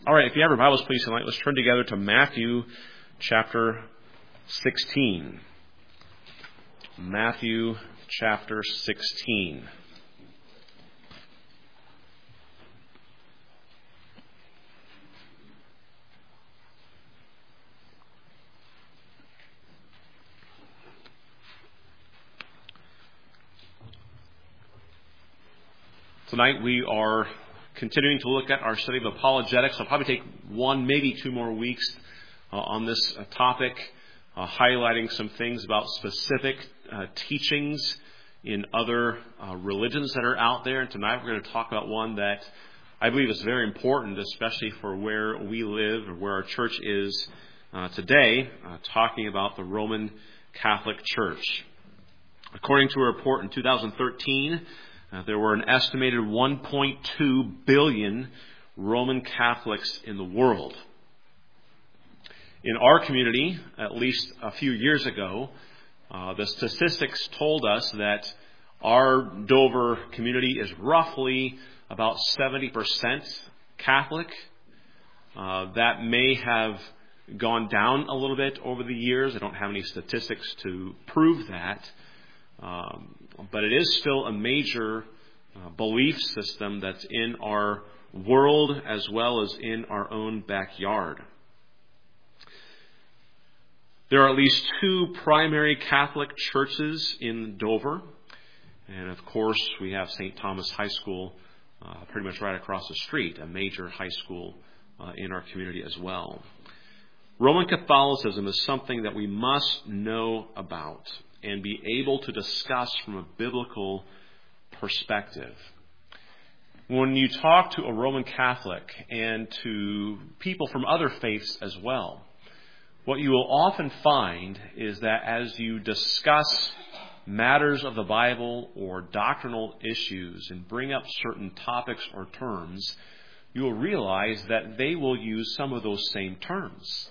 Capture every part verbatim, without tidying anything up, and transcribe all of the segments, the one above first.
All right, if you have your Bibles, please, tonight, let's turn together to Matthew chapter sixteen. Matthew chapter sixteen. Tonight we are continuing to look at our study of apologetics. I'll probably take one, maybe two more weeks uh, on this uh, topic, uh, highlighting some things about specific uh, teachings in other uh, religions that are out there. And tonight we're going to talk about one that I believe is very important, especially for where we live or where our church is uh, today, uh, talking about the Roman Catholic Church. According to a report in two thousand thirteen, Uh, there were an estimated one point two billion Roman Catholics in the world. In our community, at least a few years ago, uh, the statistics told us that our Dover community is roughly about seventy percent Catholic. Uh, that may have gone down a little bit over the years. I don't have any statistics to prove that. Um, but it is still a major uh, belief system that's in our world as well as in our own backyard. There are at least two primary Catholic churches in Dover. And of course, we have Saint Thomas High School uh, pretty much right across the street, a major high school uh, in our community as well. Roman Catholicism is something that we must know about and be able to discuss from a biblical perspective. When you talk to a Roman Catholic and to people from other faiths as well, what you will often find is that as you discuss matters of the Bible or doctrinal issues and bring up certain topics or terms, you will realize that they will use some of those same terms.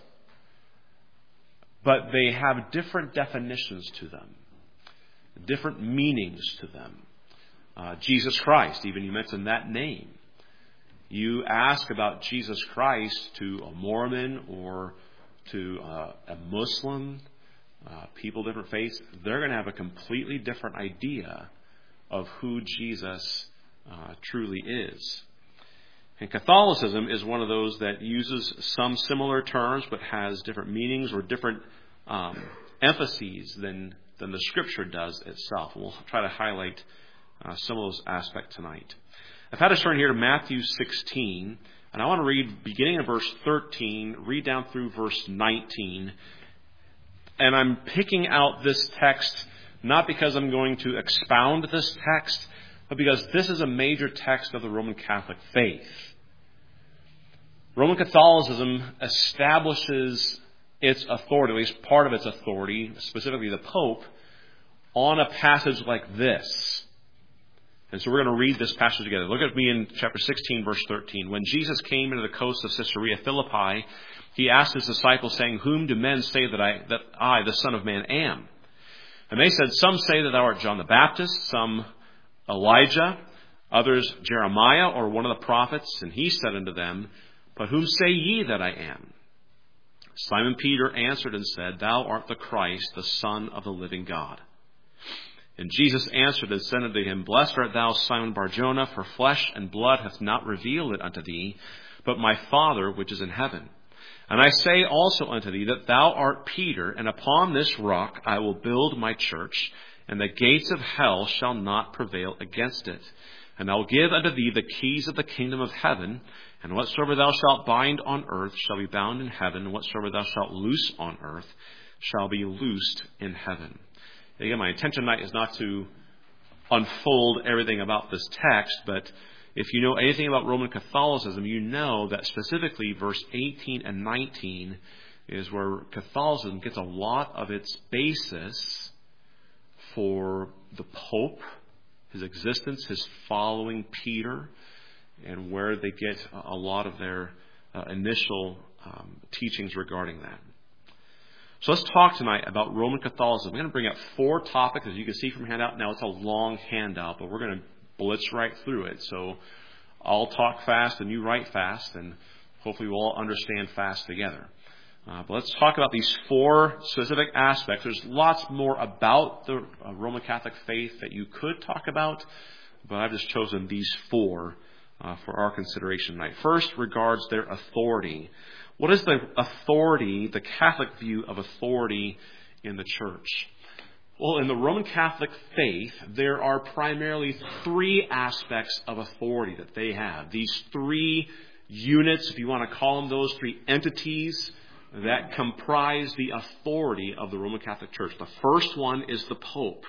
But they have different definitions to them, different meanings to them. Uh, Jesus Christ, even you mentioned that name. You ask about Jesus Christ to a Mormon or to uh, a Muslim, uh, people of different faiths, they're going to have a completely different idea of who Jesus uh, truly is. And Catholicism is one of those that uses some similar terms but has different meanings or different um, emphases than, than the Scripture does itself. We'll try to highlight uh, some of those aspects tonight. I've had us turn here to Matthew sixteen, and I want to read beginning in verse thirteen, read down through verse nineteen. And I'm picking out this text not because I'm going to expound this text, but because this is a major text of the Roman Catholic faith. Roman Catholicism establishes its authority, at least part of its authority, specifically the Pope, on a passage like this. And so we're going to read this passage together. Look at me in chapter sixteen, verse thirteen. When Jesus came into the coast of Caesarea Philippi, he asked his disciples, saying, "Whom do men say that I, that I, the Son of Man, am?" And they said, "Some say that thou art John the Baptist, some Elijah, others Jeremiah, or one of the prophets." And he said unto them, "But whom say ye that I am?" Simon Peter answered and said, "Thou art the Christ, the Son of the living God." And Jesus answered and said unto him, "Blessed art thou, Simon Bar-Jonah, for flesh and blood hath not revealed it unto thee, but my Father which is in heaven. And I say also unto thee that thou art Peter, and upon this rock I will build my church, and the gates of hell shall not prevail against it. And I will give unto thee the keys of the kingdom of heaven, and whatsoever thou shalt bind on earth shall be bound in heaven, and whatsoever thou shalt loose on earth shall be loosed in heaven." Again, my intention tonight is not to unfold everything about this text, but if you know anything about Roman Catholicism, you know that specifically verse eighteen and nineteen is where Catholicism gets a lot of its basis for the Pope, his existence, his following Peter, and where they get a lot of their uh, initial um, teachings regarding that. So let's talk tonight about Roman Catholicism. I'm going to bring up four topics, as you can see from handout. Now, it's a long handout, but we're going to blitz right through it. So I'll talk fast and you write fast, and hopefully we'll all understand fast together. Uh, but let's talk about these four specific aspects. There's lots more about the uh, Roman Catholic faith that you could talk about, but I've just chosen these four uh, for our consideration tonight. First regards their authority. What is the authority, the Catholic view of authority in the church? Well, in the Roman Catholic faith, there are primarily three aspects of authority that they have. These three units, if you want to call them those, three entities that comprise the authority of the Roman Catholic Church. The first one is the Pope.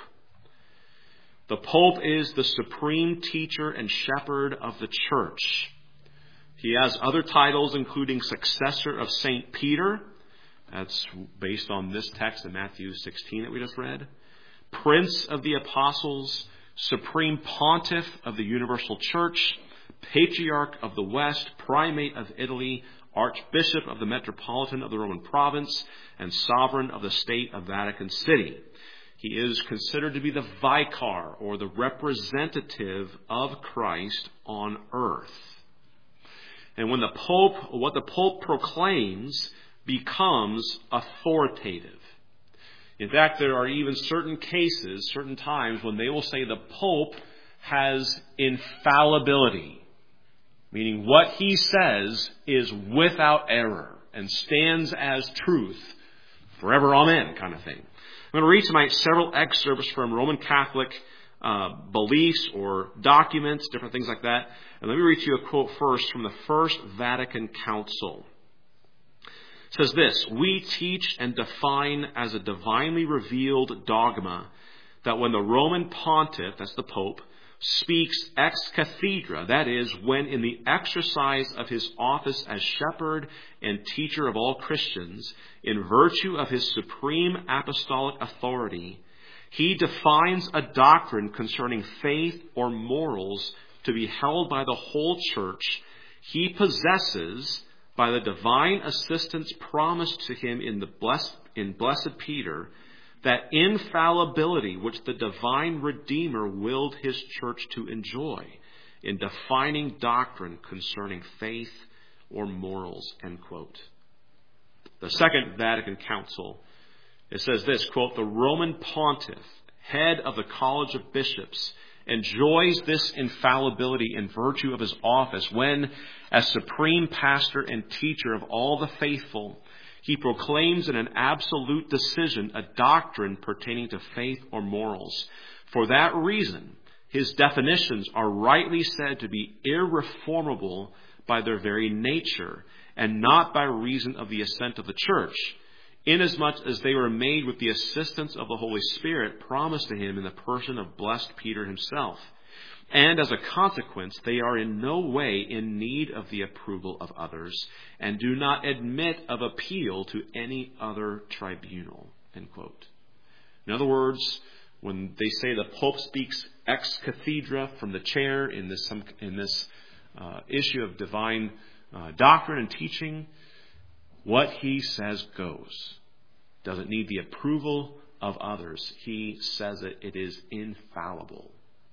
The Pope is the supreme teacher and shepherd of the church. He has other titles, including successor of Saint Peter. That's based on this text in Matthew sixteen that we just read. Prince of the Apostles, supreme pontiff of the universal church, patriarch of the West, primate of Italy, archbishop of the metropolitan of the Roman province, and sovereign of the state of Vatican City. He is considered to be the vicar, or the representative of Christ on earth. And when the Pope, what the Pope proclaims becomes authoritative. In fact, there are even certain cases, certain times when they will say the Pope has infallibility. Meaning what he says is without error and stands as truth. Forever amen kind of thing. I'm going to read tonight several excerpts from Roman Catholic uh, beliefs or documents, different things like that. And let me read to you a quote first from the First Vatican Council. It says this: "We teach and define as a divinely revealed dogma that when the Roman pontiff," that's the Pope, "speaks ex cathedra, that is, when in the exercise of his office as shepherd and teacher of all Christians, in virtue of his supreme apostolic authority, he defines a doctrine concerning faith or morals to be held by the whole church, he possesses, by the divine assistance promised to him in the blessed, in blessed Peter, that infallibility which the divine Redeemer willed his church to enjoy in defining doctrine concerning faith or morals," end quote. The Second Vatican Council, it says this, quote, "The Roman pontiff, head of the College of Bishops, enjoys this infallibility in virtue of his office when, as supreme pastor and teacher of all the faithful, he proclaims in an absolute decision a doctrine pertaining to faith or morals. For that reason, his definitions are rightly said to be irreformable by their very nature, and not by reason of the assent of the church, inasmuch as they were made with the assistance of the Holy Spirit promised to him in the person of blessed Peter himself. And as a consequence, they are in no way in need of the approval of others, and do not admit of appeal to any other tribunal," end quote. In other words, when they say the Pope speaks ex cathedra from the chair in this some, in this uh, issue of divine uh, doctrine and teaching, what he says goes. Doesn't need the approval of others. He says it. It is infallible.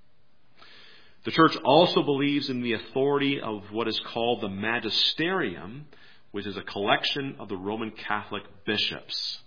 The Church also believes in the authority of what is called the magisterium, which is a collection of the Roman Catholic bishops.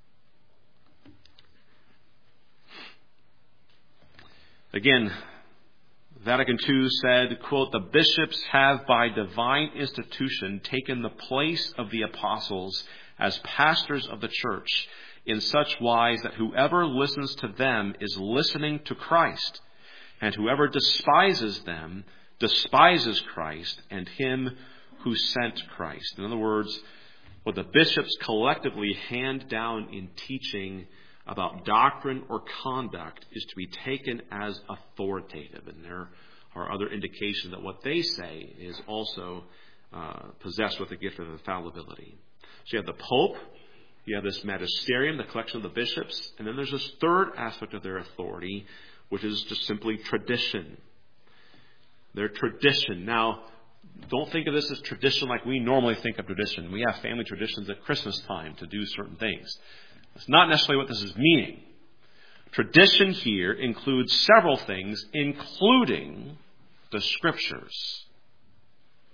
Again, Vatican Two said, quote, "The bishops have by divine institution taken the place of the apostles as pastors of the church in such wise that whoever listens to them is listening to Christ, and whoever despises them despises Christ and him who sent Christ." In other words, what the bishops collectively hand down in teaching about doctrine or conduct is to be taken as authoritative. And there are other indications that what they say is also uh, possessed with the gift of infallibility. So you have the Pope, you have this magisterium, the collection of the bishops, and then there's this third aspect of their authority, which is just simply tradition. Their tradition. Now, don't think of this as tradition like we normally think of tradition. We have family traditions at Christmas time to do certain things. That's not necessarily what this is meaning. Tradition here includes several things, including the Scriptures.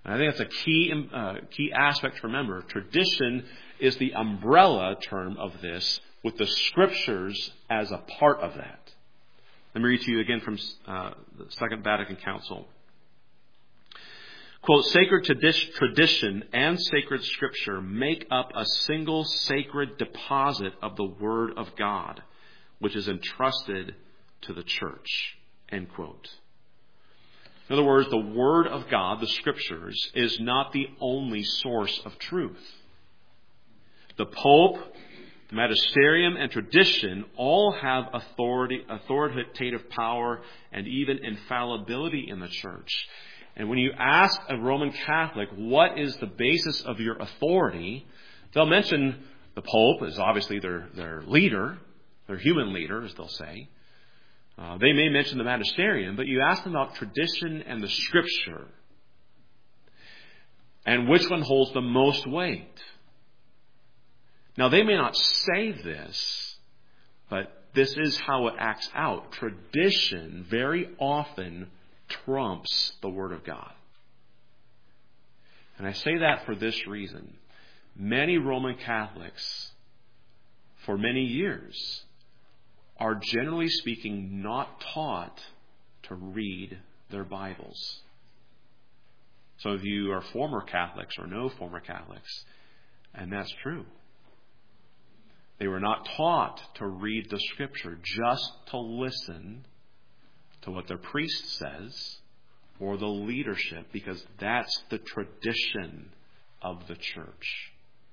And I think that's a key, uh, key aspect to remember. Tradition is the umbrella term of this, with the Scriptures as a part of that. Let me read to you again from uh, the Second Vatican Council. Quote, sacred tradition and sacred Scripture make up a single sacred deposit of the Word of God, which is entrusted to the Church. End quote. In other words, the Word of God, the Scriptures, is not the only source of truth. The Pope, the Magisterium, and tradition all have authority, authoritative power and even infallibility in the Church. And when you ask a Roman Catholic, what is the basis of your authority, they'll mention the Pope is obviously their, their leader, their human leader, as they'll say. Uh, they may mention the Magisterium, but you ask them about tradition and the Scripture, and which one holds the most weight. Now, they may not say this, but this is how it acts out. Tradition very often trumps the Word of God. And I say that for this reason. Many Roman Catholics, for many years, are generally speaking not taught to read their Bibles. Some of you are former Catholics or know former Catholics, and that's true. They were not taught to read the Scripture, just to listen to what their priest says or the leadership, because that's the tradition of the Church.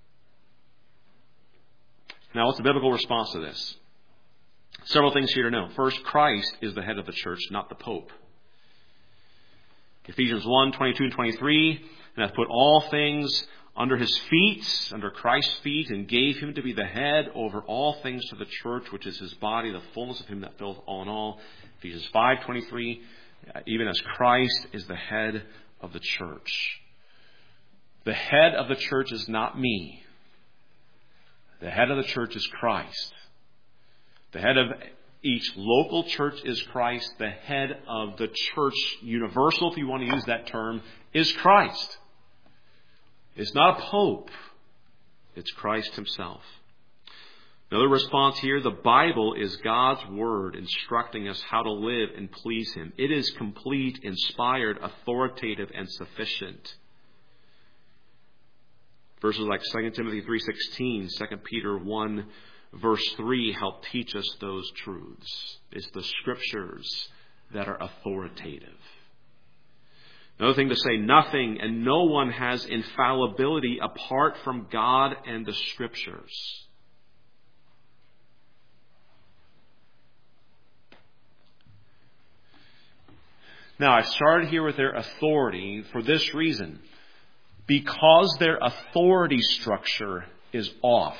Now, what's the biblical response to this? Several things here to know. First, Christ is the head of the Church, not the Pope. Ephesians one, twenty-two and twenty-three, and hath put all things under his feet, under Christ's feet, and gave him to be the head over all things to the church, which is his body, the fullness of him that filleth all in all. Ephesians five twenty-three, even as Christ is the head of the church. The head of the church is not me. The head of the church is Christ. The head of each local church is Christ. The head of the church universal, if you want to use that term, is Christ. It's not a pope. It's Christ himself. Another response here, the Bible is God's Word instructing us how to live and please Him. It is complete, inspired, authoritative, and sufficient. Verses like Second Timothy three sixteen, Second Peter one, verse three help teach us those truths. It's the Scriptures that are authoritative. Another thing to say, nothing and no one has infallibility apart from God and the Scriptures. Now, I started here with their authority for this reason. Because their authority structure is off.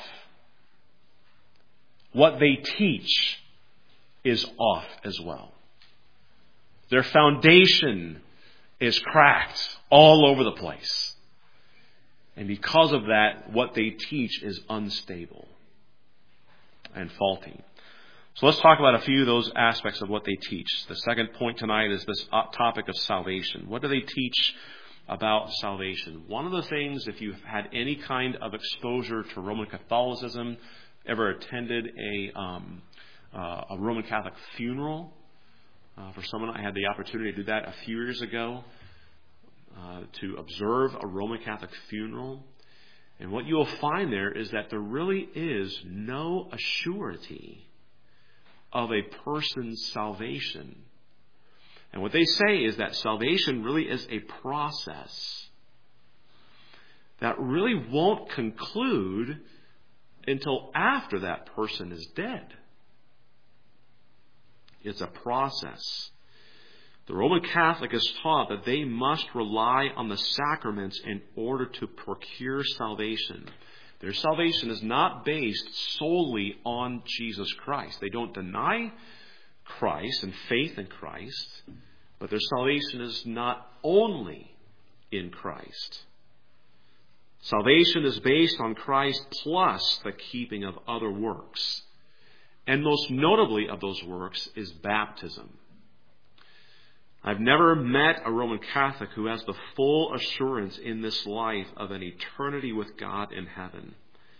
What they teach is off as well. Their foundation is cracked all over the place. And because of that, what they teach is unstable and faulty. So let's talk about a few of those aspects of what they teach. The second point tonight is this topic of salvation. What do they teach about salvation? One of the things, if you've had any kind of exposure to Roman Catholicism, ever attended a um, uh, a Roman Catholic funeral, uh, for someone, I had the opportunity to do that a few years ago, uh, to observe a Roman Catholic funeral. And what you'll find there is that there really is no assurity of a person's salvation. And what they say is that salvation really is a process that really won't conclude until after that person is dead. It's a process. The Roman Catholic is taught that they must rely on the sacraments in order to procure salvation. Their salvation is not based solely on Jesus Christ. They don't deny Christ and faith in Christ, but their salvation is not only in Christ. Salvation is based on Christ plus the keeping of other works. And most notably of those works is baptism. I've never met a Roman Catholic who has the full assurance in this life of an eternity with God in heaven.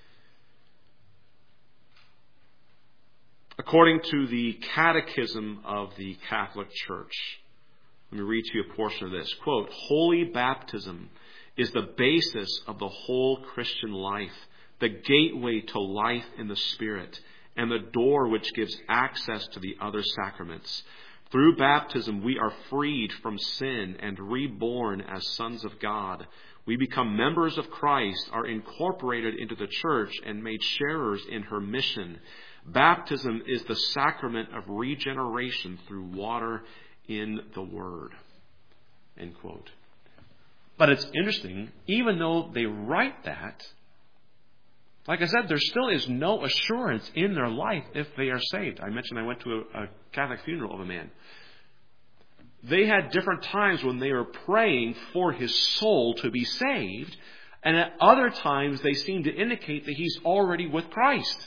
According to the Catechism of the Catholic Church, let me read to you a portion of this. Quote, "Holy baptism is the basis of the whole Christian life, the gateway to life in the Spirit, and the door which gives access to the other sacraments. Through baptism, we are freed from sin and reborn as sons of God. We become members of Christ, are incorporated into the church, and made sharers in her mission. Baptism is the sacrament of regeneration through water in the Word." End quote. But it's interesting, even though they write that, like I said, there still is no assurance in their life if they are saved. I mentioned I went to a, a Catholic funeral of a man. They had different times when they were praying for his soul to be saved, and at other times they seem to indicate that he's already with Christ.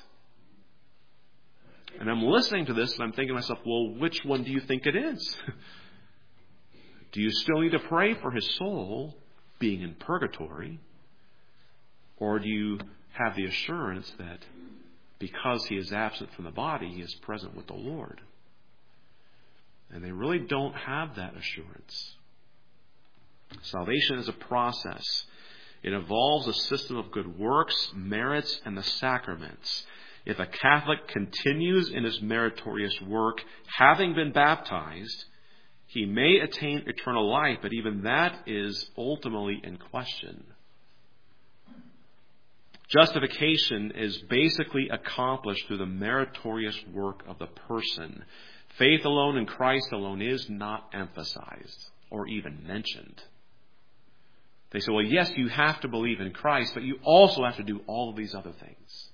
And I'm listening to this and I'm thinking to myself, well, which one do you think it is? Do you still need to pray for his soul being in purgatory? Or do you have the assurance that because he is absent from the body, he is present with the Lord? And they really don't have that assurance. Salvation is a process. It involves a system of good works, merits, and the sacraments. If a Catholic continues in his meritorious work, having been baptized, he may attain eternal life, but even that is ultimately in question. Justification is basically accomplished through the meritorious work of the person. Faith alone in Christ alone is not emphasized or even mentioned. They say, well, yes, you have to believe in Christ, but you also have to do all of these other things.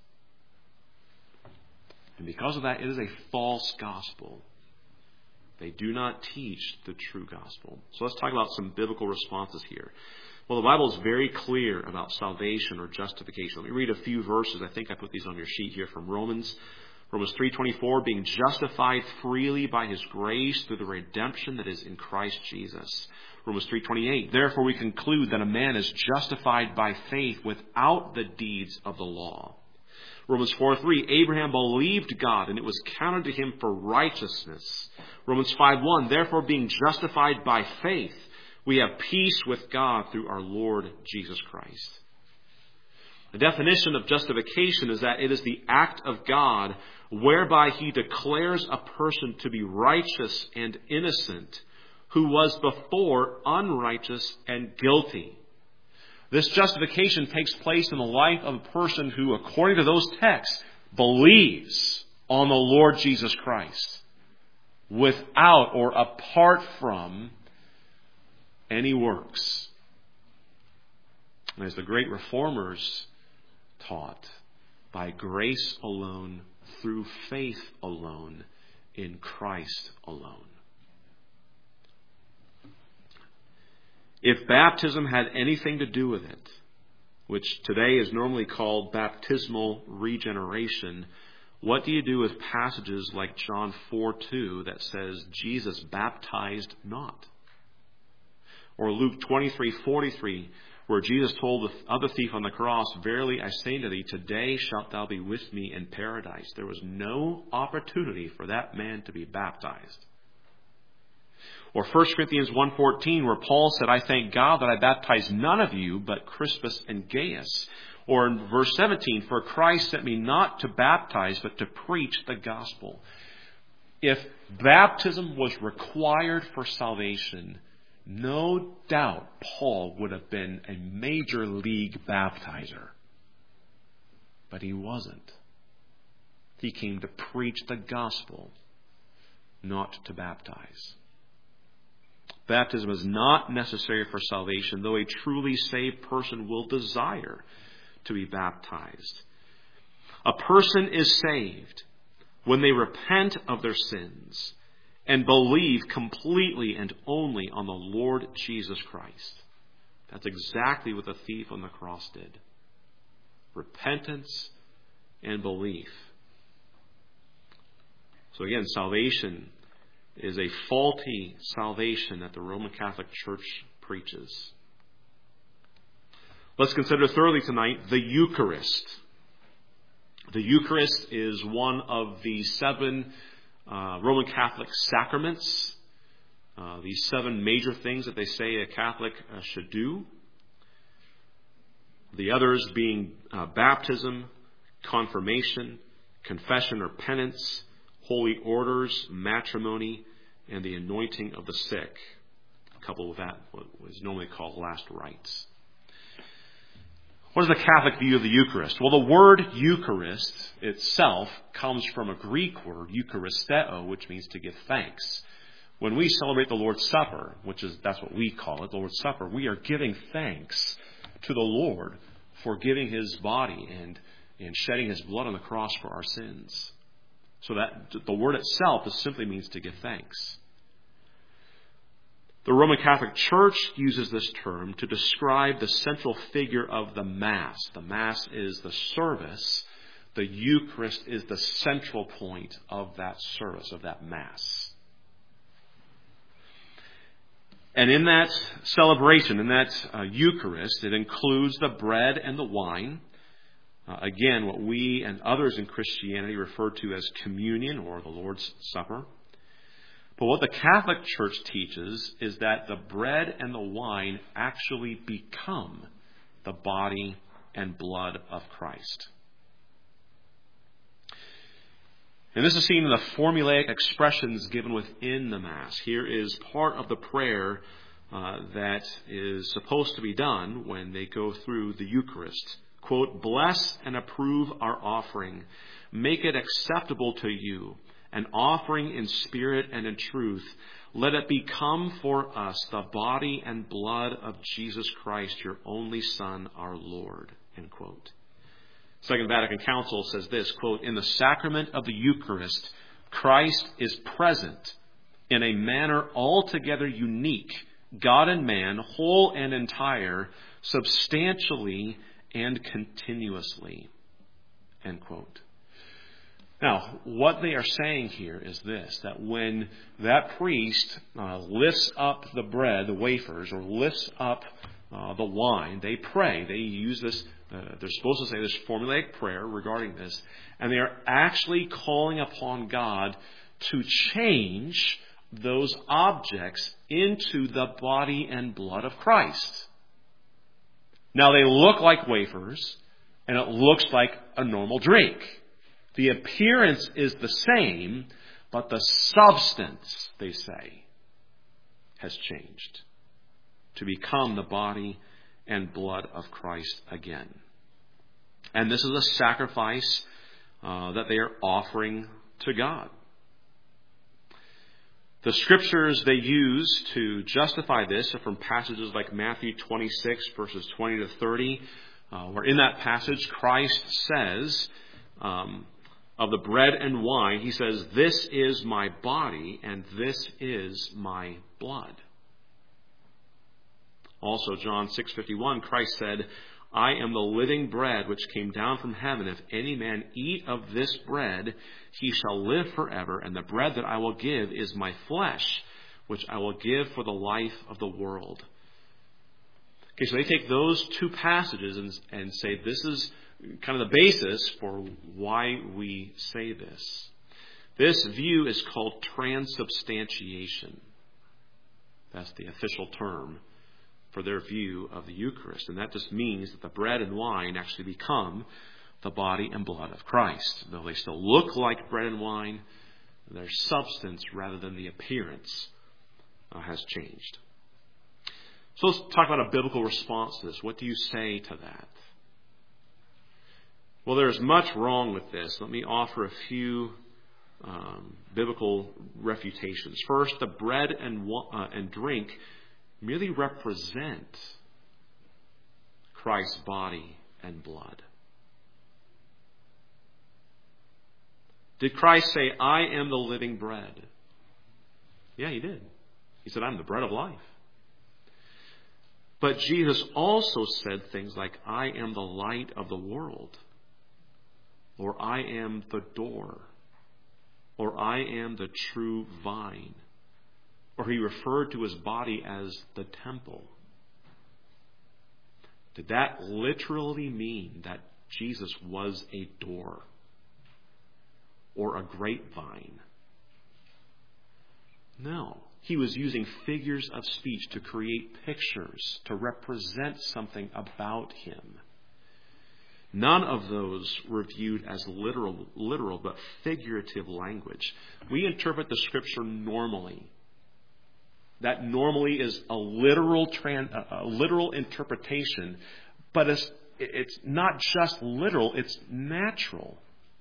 And because of that, it is a false gospel. They do not teach the true gospel. So let's talk about some biblical responses here. Well, the Bible is very clear about salvation or justification. Let me read a few verses. I think I put these on your sheet here from Romans. Romans three twenty-four, being justified freely by his grace through the redemption that is in Christ Jesus. Romans three twenty-eight, therefore we conclude that a man is justified by faith without the deeds of the law. Romans four three, Abraham believed God and it was counted to him for righteousness. Romans five one, therefore being justified by faith, we have peace with God through our Lord Jesus Christ. The definition of justification is that it is the act of God whereby he declares a person to be righteous and innocent who was before unrighteous and guilty. This justification takes place in the life of a person who, according to those texts, believes on the Lord Jesus Christ without or apart from any works. And as the great reformers taught, by grace alone, through faith alone, in Christ alone. If baptism had anything to do with it, which today is normally called baptismal regeneration, what do you do with passages like John four two that says Jesus baptized not? Or Luke twenty-three forty-three, where Jesus told the other thief on the cross, verily I say to thee, today shalt thou be with me in paradise. There was no opportunity for that man to be baptized. Or First Corinthians one fourteen, where Paul said, I thank God that I baptized none of you but Crispus and Gaius. Or in verse seventeen, for Christ sent me not to baptize but to preach the gospel. If baptism was required for salvation, no doubt Paul would have been a major league baptizer. But he wasn't. He came to preach the gospel, not to baptize. Baptism is not necessary for salvation, though a truly saved person will desire to be baptized. A person is saved when they repent of their sins and believe completely and only on the Lord Jesus Christ. That's exactly what the thief on the cross did. Repentance and belief. So again, salvation is a faulty salvation that the Roman Catholic Church preaches. Let's consider thirdly tonight the Eucharist. The Eucharist is one of the seven uh, Roman Catholic sacraments, uh, these seven major things that they say a Catholic uh, should do. The others being uh, baptism, confirmation, confession or penance, holy orders, matrimony, and the anointing of the sick. Coupled with that, what is normally called last rites. What is the Catholic view of the Eucharist? Well, the word Eucharist itself comes from a Greek word, Eucharisteo, which means to give thanks. When we celebrate the Lord's Supper, which is, that's what we call it, the Lord's Supper, we are giving thanks to the Lord for giving His body and, and shedding His blood on the cross for our sins. So that the word itself just simply means to give thanks. The Roman Catholic Church uses this term to describe the central figure of the Mass. The Mass is the service. The Eucharist is the central point of that service, of that Mass. And in that celebration, in that uh, Eucharist, it includes the bread and the wine. Uh, again, what we and others in Christianity refer to as communion or the Lord's Supper. But what the Catholic Church teaches is that the bread and the wine actually become the body and blood of Christ. And this is seen in the formulaic expressions given within the Mass. Here is part of the prayer uh, that is supposed to be done when they go through the Eucharist. Quote, "Bless and approve our offering. Make it acceptable to you, an offering in spirit and in truth. Let it become for us the body and blood of Jesus Christ, your only Son, our Lord." End quote. Second Vatican Council says this, quote, "In the sacrament of the Eucharist, Christ is present in a manner altogether unique, God and man, whole and entire, substantially and continuously." End quote. Now, what they are saying here is this, that when that priest uh, lifts up the bread, the wafers, or lifts up uh, the wine, they pray. They use this, uh, they're supposed to say this formulaic prayer regarding this, and they are actually calling upon God to change those objects into the body and blood of Christ. Now, they look like wafers, and it looks like a normal drink. The appearance is the same, but the substance, they say, has changed to become the body and blood of Christ again. And this is a sacrifice uh, that they are offering to God. The scriptures they use to justify this are from passages like Matthew twenty-six, verses twenty to thirty, uh, where in that passage Christ says, um, of the bread and wine, He says, "This is my body and this is my blood." Also, John six fifty-one, Christ said, "I am the living bread which came down from heaven. If any man eat of this bread, he shall live forever. And the bread that I will give is my flesh, which I will give for the life of the world." Okay, so they take those two passages and, and say this is kind of the basis for why we say this. This view is called transubstantiation. That's the official term for their view of the Eucharist. And that just means that the bread and wine actually become the body and blood of Christ. Though they still look like bread and wine, their substance rather than the appearance uh, has changed. So let's talk about a biblical response to this. What do you say to that? Well, there's much wrong with this. Let me offer a few um, biblical refutations. First, the bread and uh, and drink merely represent Christ's body and blood. Did Christ say, "I am the living bread"? Yeah, He did. He said, "I'm the bread of life." But Jesus also said things like, "I am the light of the world," or "I am the door." or I am the true vine. Or he referred to his body as the temple. Did that literally mean that Jesus was a door or a grapevine? No. He was using figures of speech to create pictures, to represent something about him. None of those were viewed as literal, literal, but figurative language. We interpret the Scripture normally. That normally is a literal, trans, a literal interpretation, but it's, it's not just literal, it's natural.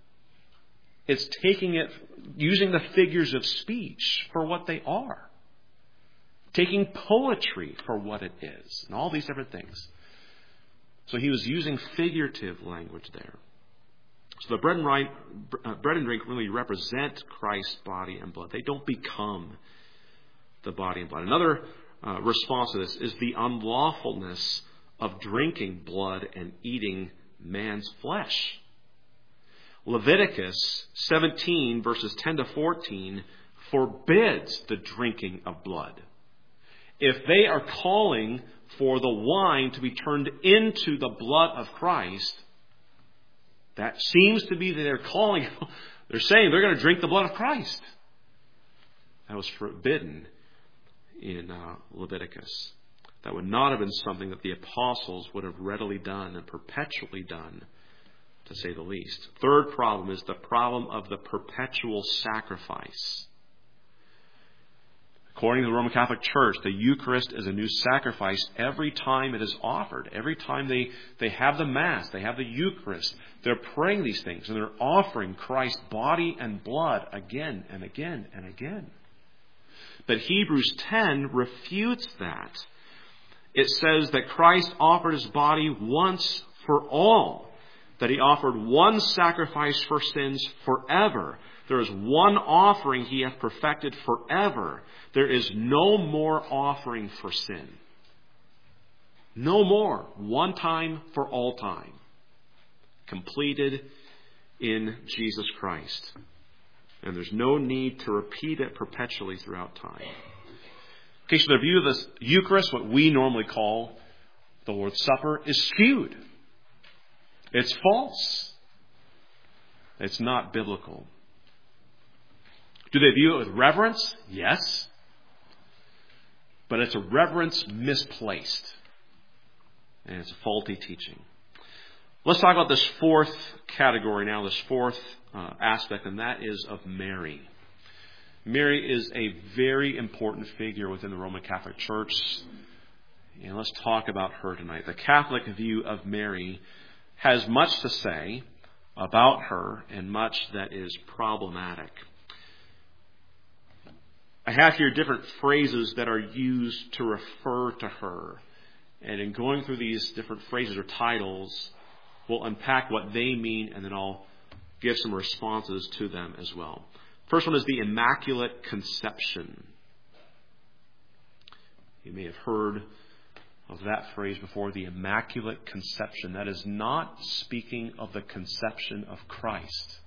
It's taking it, using the figures of speech for what they are. Taking poetry for what it is, and all these different things. So he was using figurative language there. So the bread and, wine, uh, bread and drink really represent Christ's body and blood. They don't become the body and blood. Another uh, response to this is the unlawfulness of drinking blood and eating man's flesh. Leviticus seventeen, verses ten to fourteen, forbids the drinking of blood. If they are calling for the wine to be turned into the blood of Christ, that seems to be that they're calling, they're saying they're going to drink the blood of Christ. That was forbidden in uh, Leviticus. That would not have been something that the apostles would have readily done and perpetually done, to say the least. Third problem is the problem of the perpetual sacrifice. According to the Roman Catholic Church, the Eucharist is a new sacrifice every time it is offered. Every time they, they have the Mass, they have the Eucharist, they're praying these things and they're offering Christ's body and blood again and again and again. But Hebrews ten refutes that. It says that Christ offered his body once for all, that he offered one sacrifice for sins forever. There is one offering he hath perfected forever. There is no more offering for sin. No more. One time for all time. Completed in Jesus Christ. And there's no need to repeat it perpetually throughout time. Okay, so the view of this Eucharist, what we normally call the Lord's Supper, is skewed. It's false. It's not biblical. Do they view it with reverence? Yes. But it's a reverence misplaced. And it's a faulty teaching. Let's talk about this fourth category now, this fourth uh, aspect, and that is of Mary. Mary is a very important figure within the Roman Catholic Church. And let's talk about her tonight. The Catholic view of Mary has much to say about her and much that is problematic. I have here different phrases that are used to refer to her. And in going through these different phrases or titles, we'll unpack what they mean and then I'll give some responses to them as well. First one is the Immaculate Conception. You may have heard of that phrase before, the Immaculate Conception. That is not speaking of the conception of Christ.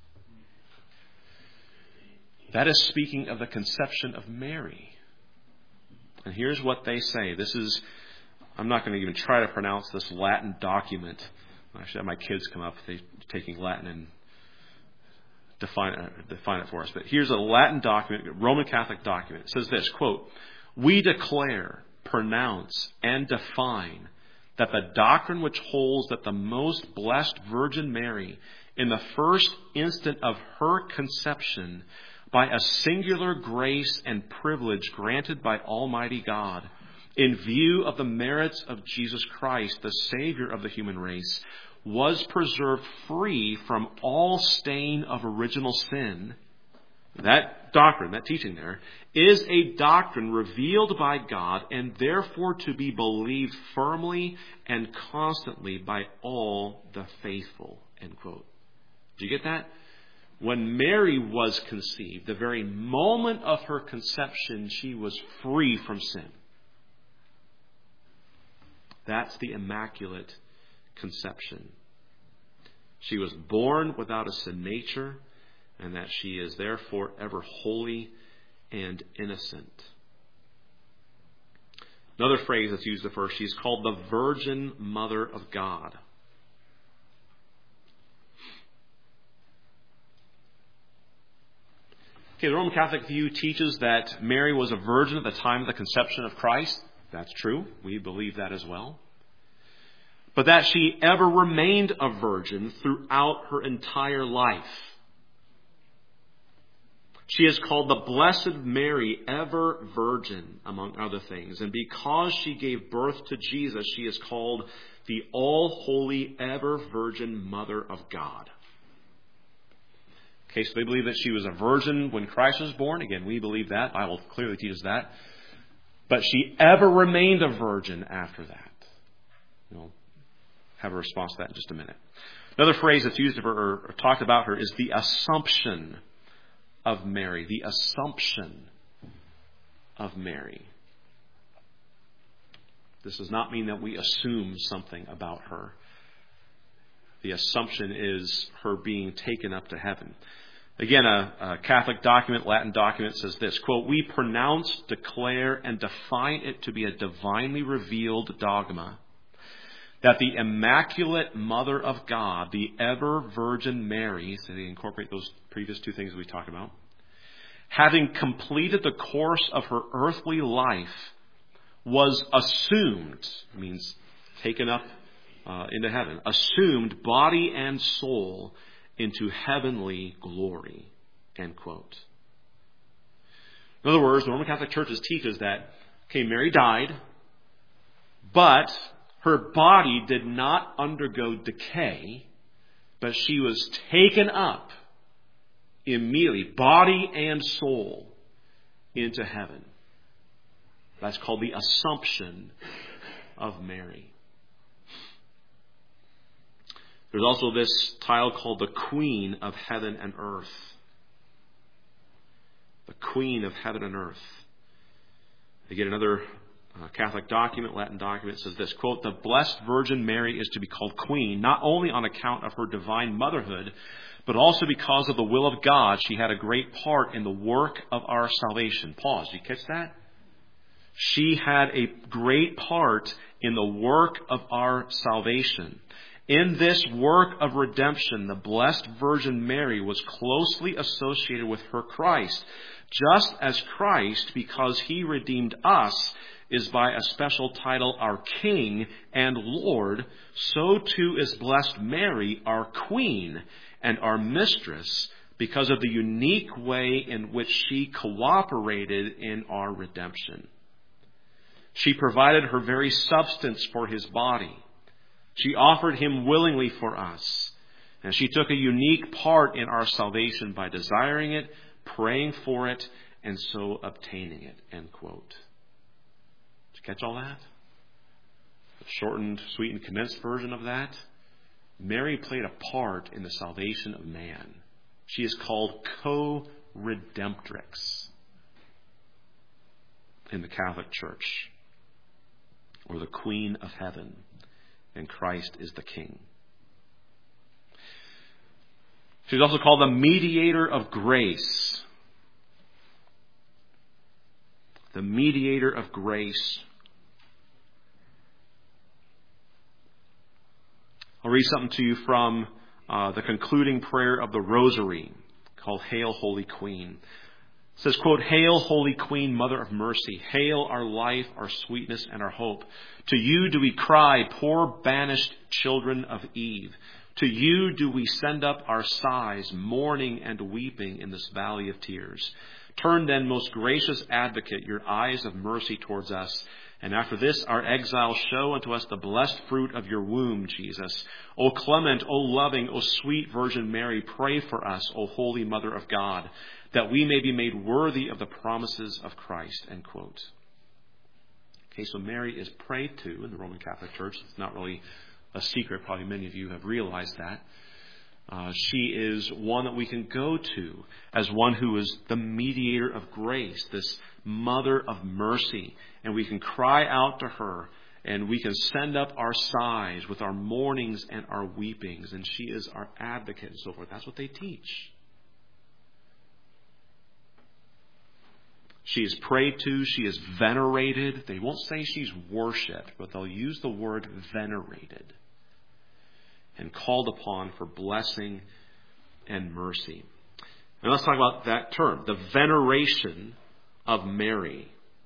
That is speaking of the conception of Mary. And here's what they say. This is, I'm not going to even try to pronounce this Latin document. I should have my kids come up, they're taking Latin and define it, define it for us. But here's a Latin document, a Roman Catholic document. It says this, quote, "We declare, pronounce, and define that the doctrine which holds that the most blessed Virgin Mary, in the first instant of her conception, by a singular grace and privilege granted by Almighty God, in view of the merits of Jesus Christ, the Savior of the human race, was preserved free from all stain of original sin." That doctrine, that teaching there, is a doctrine revealed by God and therefore to be believed firmly and constantly by all the faithful. End quote. Do you get that? When Mary was conceived, the very moment of her conception, she was free from sin. That's the Immaculate Conception. She was born without a sin nature, and that she is therefore ever holy and innocent. Another phrase that's used of her, she's called the Virgin Mother of God. Okay, the Roman Catholic view teaches that Mary was a virgin at the time of the conception of Christ. That's true. We believe that as well. But that she ever remained a virgin throughout her entire life. She is called the Blessed Mary, ever virgin, among other things. And because she gave birth to Jesus, she is called the all-holy, ever virgin Mother of God. Okay, so they believe that she was a virgin when Christ was born. Again, we believe that. The Bible clearly teaches that. But she ever remained a virgin after that. We'll have a response to that in just a minute. Another phrase that's used of her or talked about her is the Assumption of Mary. The Assumption of Mary. This does not mean that we assume something about her. The assumption is her being taken up to heaven. Again, a, a Catholic document, Latin document, says this, quote, "We pronounce, declare, and define it to be a divinely revealed dogma that the Immaculate Mother of God, the ever Virgin Mary," so they incorporate those previous two things we talked about, "having completed the course of her earthly life, was assumed," means taken up uh, into heaven, "assumed body and soul into heavenly glory," end quote. In other words, the Roman Catholic Church teaches that, okay, Mary died, but her body did not undergo decay, but she was taken up immediately, body and soul, into heaven. That's called the Assumption of Mary. There's also this title called the Queen of Heaven and Earth. The Queen of Heaven and Earth. Again, another uh, Catholic document, Latin document, says this, quote, "The Blessed Virgin Mary is to be called Queen, not only on account of her divine motherhood, but also because of the will of God. She had a great part in the work of our salvation." Pause. Did you catch that? She had a great part in the work of our salvation. In this work of redemption, the Blessed Virgin Mary was closely associated with her Christ, just as Christ, because he redeemed us, is by a special title our King and Lord, so too is Blessed Mary our Queen and our Mistress, because of the unique way in which she cooperated in our redemption. She provided her very substance for his body. She offered him willingly for us. And she took a unique part in our salvation by desiring it, praying for it, and so obtaining it. End quote. Did you catch all that? The shortened, sweetened, condensed version of that. Mary played a part in the salvation of man. She is called co-redemptrix in the Catholic Church, or the Queen of Heaven, and Christ is the King. She's also called the Mediator of Grace. The Mediator of Grace. I'll read something to you from uh, the concluding prayer of the Rosary, called Hail, Holy Queen. It says, quote, "Hail, Holy Queen, Mother of Mercy. Hail, our life, our sweetness, and our hope. To you do we cry, poor banished children of Eve. To you do we send up our sighs, mourning and weeping in this valley of tears. Turn then, most gracious Advocate, your eyes of mercy towards us. And after this, our exile, show unto us the blessed fruit of your womb, Jesus. O clement, O loving, O sweet Virgin Mary, pray for us, O Holy Mother of God, that we may be made worthy of the promises of Christ," end quote. Okay, so Mary is prayed to in the Roman Catholic Church. It's not really a secret. Probably many of you have realized that. Uh, she is one that we can go to as one who is the mediator of grace, this mother of mercy. And we can cry out to her, and we can send up our sighs with our mournings and our weepings. And she is our advocate and so forth. That's what they teach. She is prayed to. She is venerated. They won't say she's worshipped, but they'll use the word venerated. And called upon for blessing and mercy. And let's talk about that term, the veneration of Mary.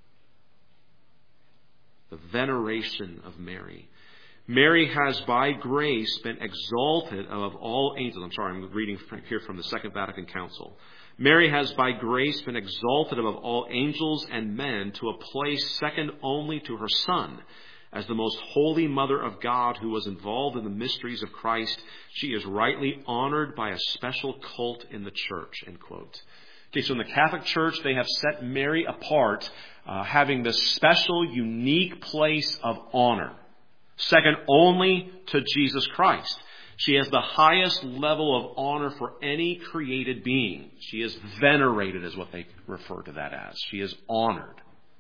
The veneration of Mary. Mary has by grace been exalted above all angels. I'm sorry, I'm reading here from the Second Vatican Council. Mary has by grace been exalted above all angels and men to a place second only to her Son. As the most holy Mother of God who was involved in the mysteries of Christ, she is rightly honored by a special cult in the church, end quote. Okay, so in the Catholic Church, they have set Mary apart, uh, having this special, unique place of honor, second only to Jesus Christ. She has the highest level of honor for any created being. She is venerated, is what they refer to that as. She is honored.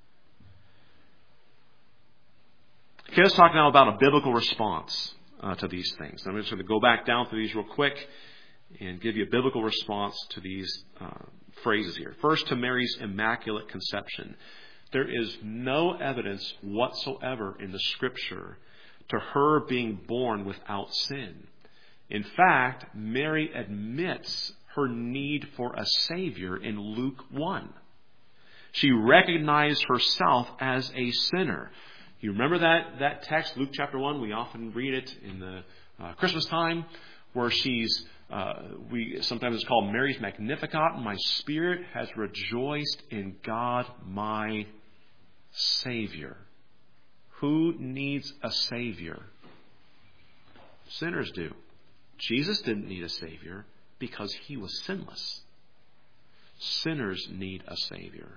Okay, let's talk now about a biblical response uh, to these things. I'm just going to go back down through these real quick and give you a biblical response to these uh, phrases here. First, to Mary's immaculate conception. There is no evidence whatsoever in the Scripture to her being born without sin. In fact, Mary admits her need for a Savior in Luke one. She recognized herself as a sinner. You remember that, that text, Luke chapter one? We often read it in the uh, Christmas time, where she's, uh, we sometimes it's called Mary's Magnificat. My spirit has rejoiced in God, my Savior. Who needs a Savior? Sinners do. Jesus didn't need a Savior because he was sinless. Sinners need a Savior.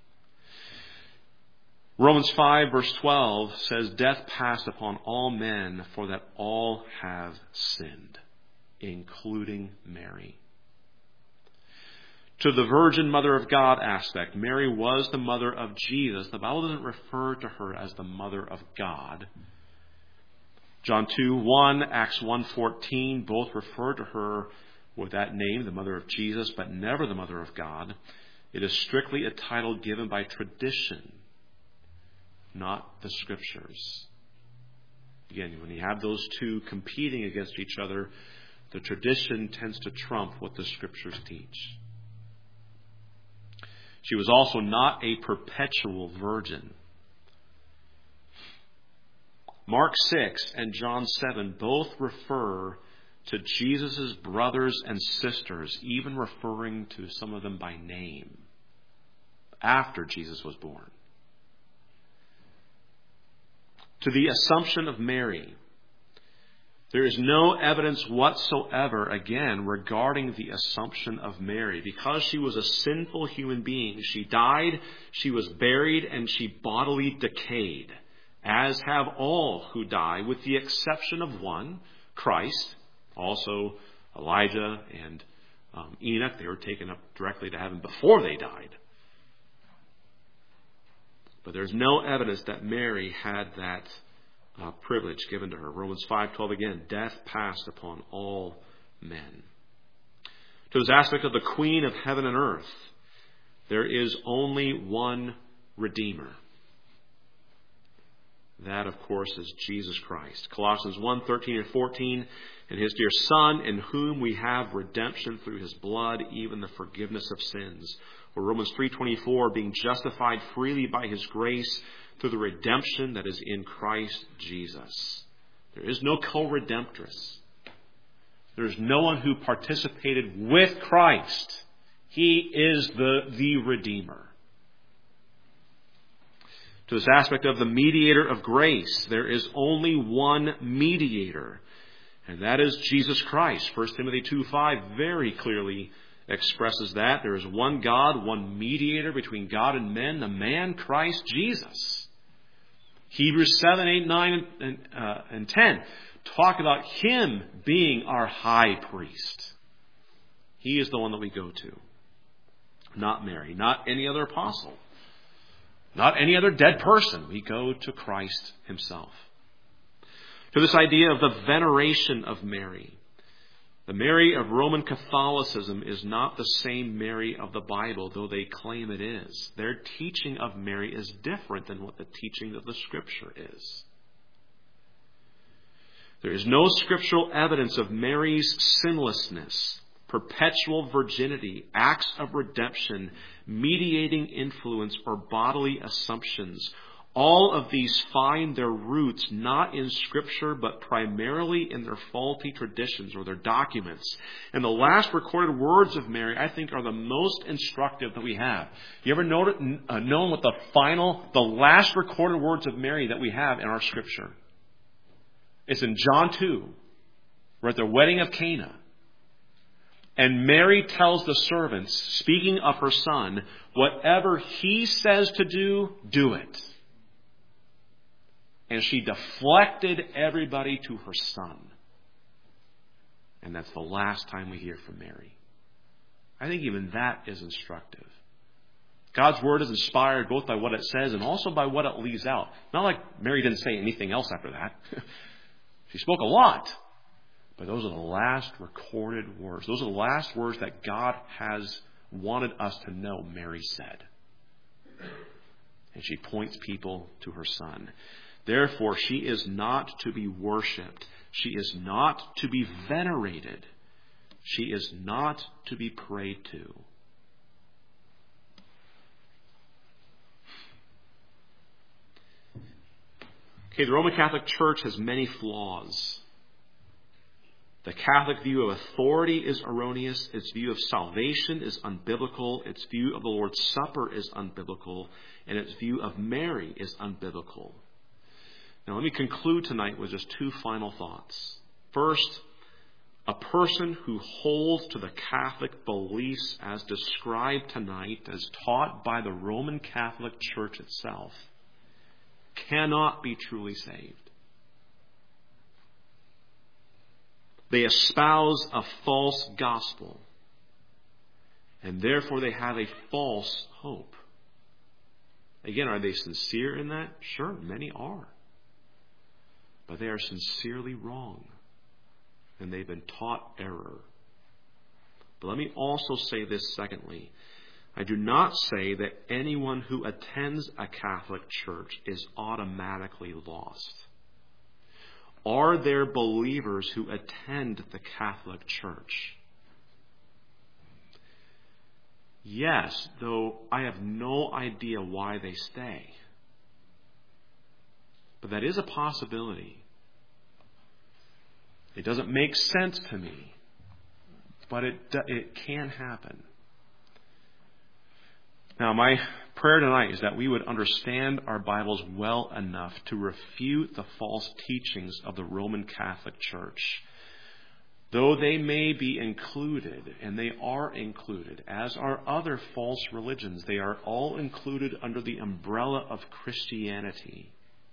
Romans five verse twelve says, death passed upon all men, for that all have sinned, including Mary. To the Virgin Mother of God aspect, Mary was the mother of Jesus. The Bible doesn't refer to her as the mother of God. John two one, Acts one fourteen, both refer to her with that name, the mother of Jesus, but never the mother of God. It is strictly a title given by tradition, not the Scriptures. Again, when you have those two competing against each other, the tradition tends to trump what the Scriptures teach. She was also not a perpetual virgin. Mark six and John seven both refer to Jesus' brothers and sisters, even referring to some of them by name, after Jesus was born. To the Assumption of Mary. There is no evidence whatsoever, again, regarding the Assumption of Mary. Because she was a sinful human being, she died, she was buried, and she bodily decayed, as have all who die, with the exception of one, Christ, also Elijah and um, Enoch. They were taken up directly to heaven before they died. But there's no evidence that Mary had that uh, privilege given to her. Romans five twelve again, death passed upon all men. To this aspect of the Queen of heaven and earth, there is only one Redeemer. That, of course, is Jesus Christ. Colossians one thirteen and fourteen, and his dear Son, in whom we have redemption through his blood, even the forgiveness of sins. Or Romans three twenty-four, being justified freely by his grace through the redemption that is in Christ Jesus. There is no co-redemptress. There is no one who participated with Christ. He is the, the Redeemer. To this aspect of the mediator of grace, there is only one mediator, and that is Jesus Christ. First Timothy two five very clearly expresses that. There is one God, one mediator between God and men, the man Christ Jesus. Hebrews seven, eight, nine, and, uh, and ten talk about him being our high priest. He is the one that we go to. Not Mary, not any other apostle, not any other dead person. We go to Christ himself. To this idea of the veneration of Mary. The Mary of Roman Catholicism is not the same Mary of the Bible, though they claim it is. Their teaching of Mary is different than what the teaching of the Scripture is. There is no scriptural evidence of Mary's sinlessness, perpetual virginity, acts of redemption, mediating influence, or bodily assumptions. All of these find their roots not in Scripture, but primarily in their faulty traditions or their documents. And the last recorded words of Mary, I think, are the most instructive that we have. You ever noted, uh, known what the final, the last recorded words of Mary that we have in our Scripture? It's in John two. We're at the wedding of Cana. And Mary tells the servants, speaking of her son, whatever he says to do, do it. And she deflected everybody to her son. And that's the last time we hear from Mary. I think even that is instructive. God's Word is inspired both by what it says and also by what it leaves out. Not like Mary didn't say anything else after that. She spoke a lot. But those are the last recorded words. Those are the last words that God has wanted us to know Mary said. And she points people to her son. Therefore, she is not to be worshipped. She is not to be venerated. She is not to be prayed to. Okay, the Roman Catholic Church has many flaws. The Catholic view of authority is erroneous. Its view of salvation is unbiblical. Its view of the Lord's Supper is unbiblical. And its view of Mary is unbiblical. Now, let me conclude tonight with just two final thoughts. First, a person who holds to the Catholic beliefs as described tonight, as taught by the Roman Catholic Church itself, cannot be truly saved. They espouse a false gospel, and therefore they have a false hope. Again, are they sincere in that? Sure, many are. But they are sincerely wrong, and they've been taught error. But let me also say this secondly. I do not say that anyone who attends a Catholic church is automatically lost. Are there believers who attend the Catholic Church? Yes, though I have no idea why they stay. But that is a possibility. It doesn't make sense to me, but it it can happen. Now, my prayer tonight is that we would understand our Bibles well enough to refute the false teachings of the Roman Catholic Church. Though they may be included, and they are included, as are other false religions, they are all included under the umbrella of Christianity.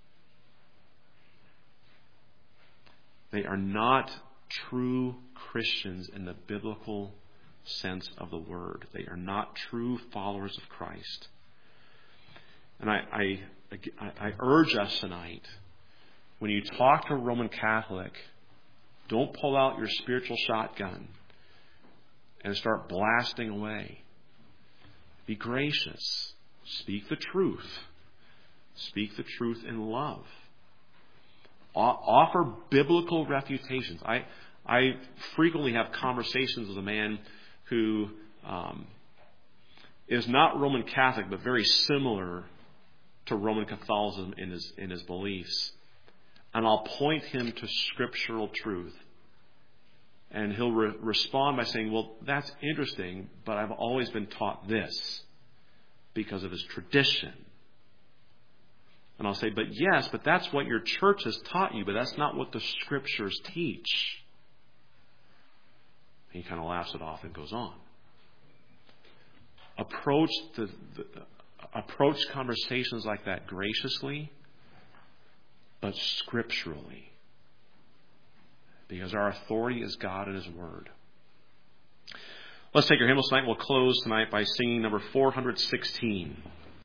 They are not true Christians in the biblical sense of the word. They are not true followers of Christ. And I, I, I urge us tonight, when you talk to a Roman Catholic, don't pull out your spiritual shotgun and start blasting away. Be gracious. Speak the truth. Speak the truth in love. Offer biblical refutations. I I frequently have conversations with a man who um, is not Roman Catholic, but very similar to Roman Catholicism in his in his beliefs, and I'll point him to scriptural truth, and he'll re- respond by saying, "Well, that's interesting, but I've always been taught this because of his tradition." And I'll say, but yes, but that's what your church has taught you, but that's not what the Scriptures teach. And he kind of laughs it off and goes on. Approach the, the approach conversations like that graciously, but scripturally. Because our authority is God and His Word. Let's take our hymnals tonight. We'll close tonight by singing number four hundred sixteen.